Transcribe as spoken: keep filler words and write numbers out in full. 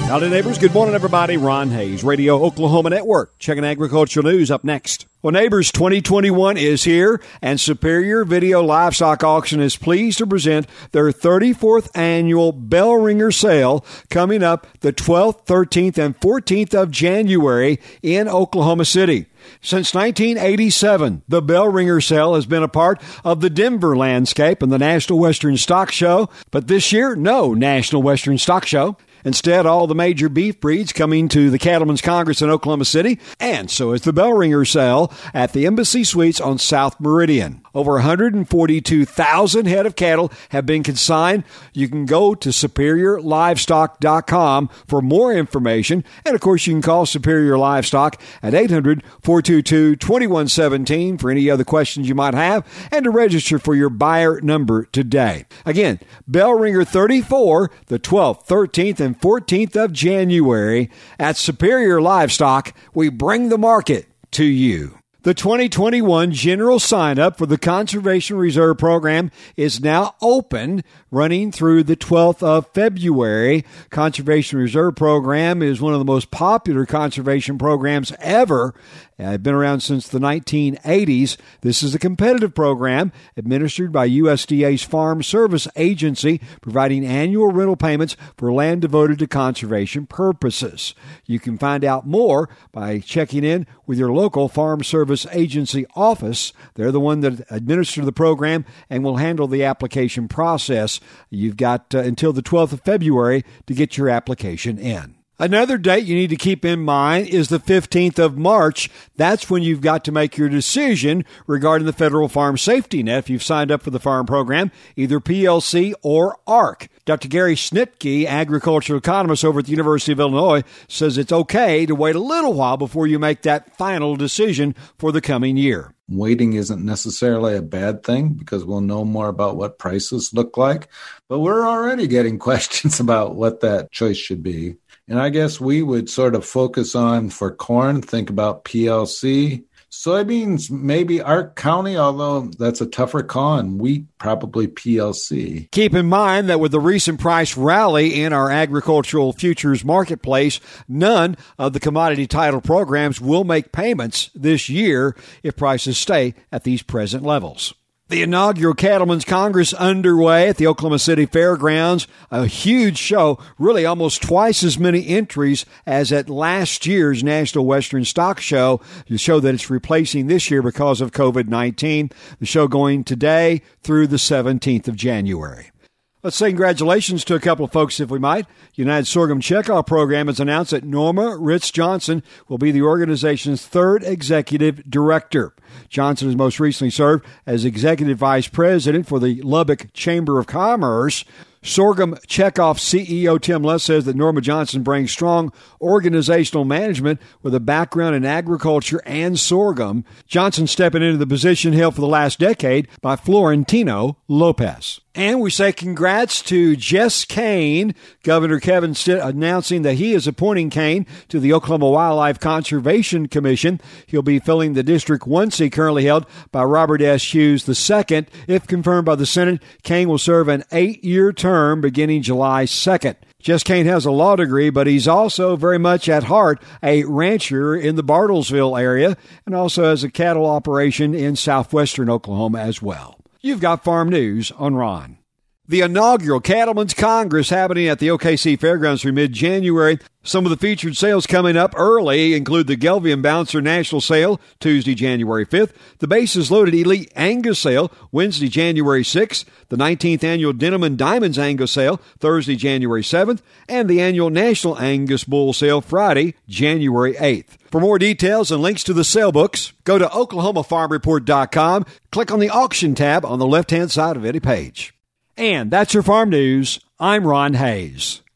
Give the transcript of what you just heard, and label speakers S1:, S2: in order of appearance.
S1: Howdy, neighbors. Good morning, everybody. Ron Hayes, Radio Oklahoma Network. Checking agricultural news up next. Well, neighbors, twenty twenty-one is here, and Superior Video Livestock Auction is pleased to present their thirty-fourth annual Bell Ringer Sale coming up the twelfth, thirteenth, and fourteenth of January in Oklahoma City. Since nineteen eighty-seven, the Bell Ringer Sale has been a part of the Denver landscape and the National Western Stock Show, but this year, no National Western Stock Show. Instead, all the major beef breeds coming to the Cattlemen's Congress in Oklahoma City, and so is the Bell Ringer Sale at the Embassy Suites on South Meridian. Over one hundred forty-two thousand head of cattle have been consigned. You can go to superior livestock dot com for more information. And, of course, you can call Superior Livestock at eight hundred, four two two, two one one seven for any other questions you might have and to register for your buyer number today. Again, Bell Ringer thirty-four, the twelfth, thirteenth, and fourteenth of January at Superior Livestock. We bring the market to you. The twenty twenty-one general sign-up for the Conservation Reserve Program is now open, running through the twelfth of February. Conservation Reserve Program is one of the most popular conservation programs ever. Uh, it's been around since the nineteen eighties. This is a competitive program administered by U S D A's Farm Service Agency, providing annual rental payments for land devoted to conservation purposes. You can find out more by checking in with your local Farm Service Agency office. They're the one that administer the program and will handle the application process. You've got uh, until the twelfth of February to get your application in. Another date you need to keep in mind is the fifteenth of March. That's when you've got to make your decision regarding the Federal Farm Safety Net if you've signed up for the farm program, either P L C or A R C. Doctor Gary Snitke, agricultural economist over at the University of Illinois, says it's okay to wait a little while before you make that final decision for the coming year.
S2: Waiting isn't necessarily a bad thing because we'll know more about what prices look like, but we're already getting questions about what that choice should be. And I guess we would sort of focus on, for corn, think about P L C. Soybeans, maybe Ark County, although that's a tougher call, and wheat, probably P L C.
S1: Keep in mind that with the recent price rally in our agricultural futures marketplace, none of the commodity title programs will make payments this year if prices stay at these present levels. The inaugural Cattlemen's Congress underway at the Oklahoma City Fairgrounds. A huge show, really almost twice as many entries as at last year's National Western Stock Show. The show that it's replacing this year because of covid nineteen. The show going today through the seventeenth of January. Let's say congratulations to a couple of folks, if we might. United Sorghum Checkoff Program has announced that Norma Ritz Johnson will be the organization's third executive director. Johnson has most recently served as executive vice president for the Lubbock Chamber of Commerce. Sorghum Checkoff C E O Tim Luss says that Norma Johnson brings strong organizational management with a background in agriculture and sorghum. Johnson stepping into the position held for the last decade by Florentino Lopez. And we say congrats to Jess Kane. Governor Kevin Stitt announcing that he is appointing Kane to the Oklahoma Wildlife Conservation Commission. He'll be filling the District one seat currently held by Robert S. Hughes the second. If confirmed by the Senate, Kane will serve an eight-year term beginning July second. Jess Kane has a law degree, but he's also very much at heart a rancher in the Bartlesville area and also has a cattle operation in southwestern Oklahoma as well. You've got Farm News on Ron. The inaugural Cattlemen's Congress happening at the O K C Fairgrounds through mid-January. Some of the featured sales coming up early include the Gelvian Bouncer National Sale, Tuesday, January fifth, the Bases Loaded Elite Angus Sale, Wednesday, January sixth, the nineteenth Annual Denim and Diamonds Angus Sale, Thursday, January seventh, and the Annual National Angus Bull Sale, Friday, January eighth. For more details and links to the sale books, go to oklahoma farm report dot com, click on the auction tab on the left-hand side of any page. And that's your Farm News. I'm Ron Hayes.